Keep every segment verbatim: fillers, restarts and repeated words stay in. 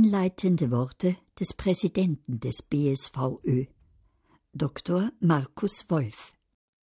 einleitende Worte des Präsidenten des B S V Ö, Doktor Markus Wolf.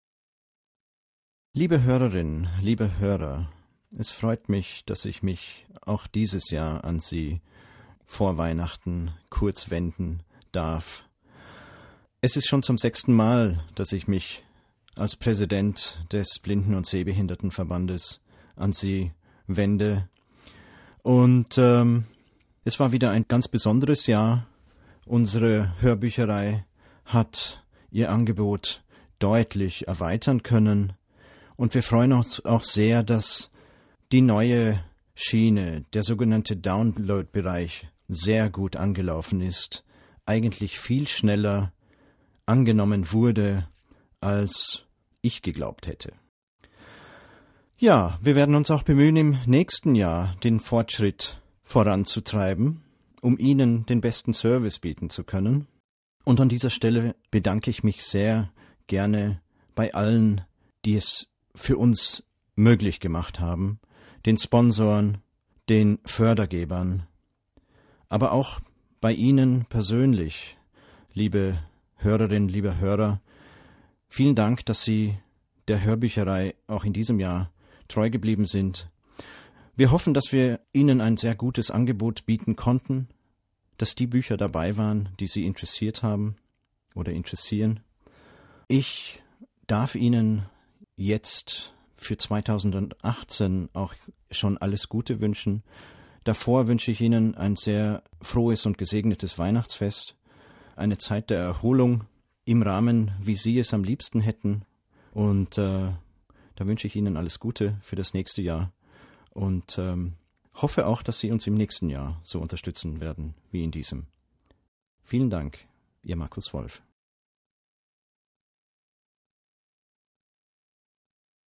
Liebe Hörerinnen, liebe Hörer, es freut mich, dass ich mich auch dieses Jahr an Sie vor Weihnachten kurz wenden darf. Es ist schon zum sechsten Mal, dass ich mich als Präsident des Blinden- und Sehbehindertenverbandes an Sie wende. Und ähm, es war wieder ein ganz besonderes Jahr. Unsere Hörbücherei hat ihr Angebot deutlich erweitern können. Und wir freuen uns auch sehr, dass die neue Schiene, der sogenannte Download-Bereich, sehr gut angelaufen ist, eigentlich viel schneller angenommen wurde, als ich geglaubt hätte. Ja, wir werden uns auch bemühen, im nächsten Jahr den Fortschritt voranzutreiben, um Ihnen den besten Service bieten zu können. Und an dieser Stelle bedanke ich mich sehr gerne bei allen, die es für uns möglich gemacht haben, den Sponsoren, den Fördergebern, aber auch bei Ihnen persönlich, liebe Hörerinnen, liebe Hörer. Vielen Dank, dass Sie der Hörbücherei auch in diesem Jahr treu geblieben sind. Wir hoffen, dass wir Ihnen ein sehr gutes Angebot bieten konnten, dass die Bücher dabei waren, die Sie interessiert haben oder interessieren. Ich darf Ihnen jetzt für zweitausendachtzehn auch schon alles Gute wünschen. Davor wünsche ich Ihnen ein sehr frohes und gesegnetes Weihnachtsfest, eine Zeit der Erholung im Rahmen, wie Sie es am liebsten hätten. Und äh, da wünsche ich Ihnen alles Gute für das nächste Jahr und ähm, hoffe auch, dass Sie uns im nächsten Jahr so unterstützen werden wie in diesem. Vielen Dank, Ihr Markus Wolf.